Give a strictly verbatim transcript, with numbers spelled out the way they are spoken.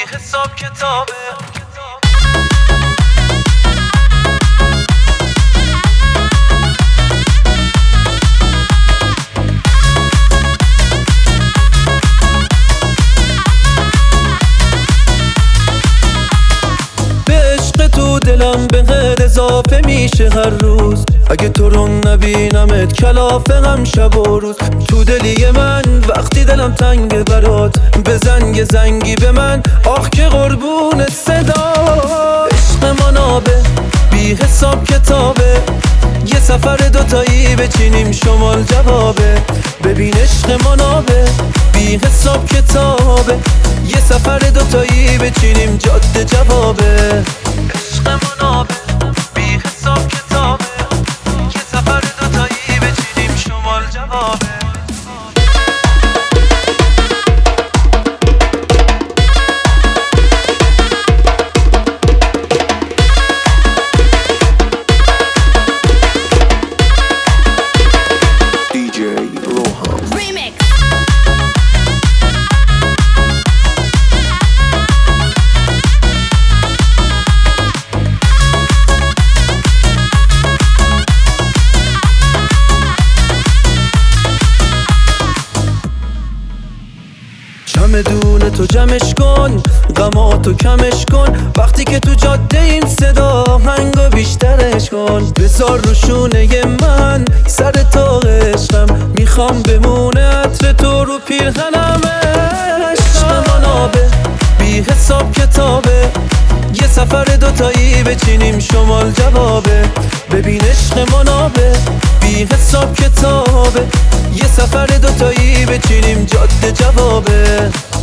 حساب کتابه. تو دلم به غیر اضافه میشه هر روز، اگه تو رو نبینمت کلافه هم شب و روز. تو دلی من وقتی دلم تنگ برات، بزن یه زنگی به من آخ که قربون صدا. عشق منابه بی حساب کتابه، یه سفر دوتایی بچینیم شمال جوابه. ببین عشق منابه بی حساب کتابه، یه سفر دوتایی بچینیم جاده جوابه. عشق منابه بی حساب کتابه، یه سفر دوتایی بچینیم شمال جوابه. چمدون تو جمعش کن، غماتو کمش کن، وقتی که تو جاده این صدا هنگا بیشترش کن. بذار رو شونه من سر تا عشقم، میخوام بمونه عطر تو رو پیرهنم. عشق منابه بی حساب کتابه، یه سفر دوتایی بچینیم شمال جوابه. ببین عشق منابه بی حساب کتابه، یه سفر دوتایی بچینیم جاده جوابه.